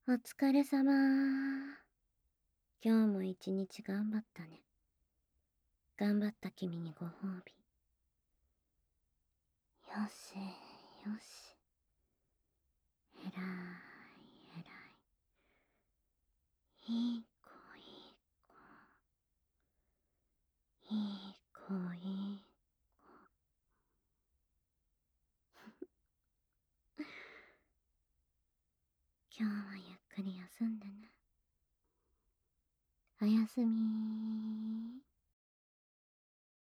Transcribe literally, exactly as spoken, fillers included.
お疲れさま。今日も一日頑張ったね。頑張った君にご褒美。よし、よし。えらい、えらい。いい子、いい子。いい子、いい子。今日はゆっくり休んでね。おやすみ。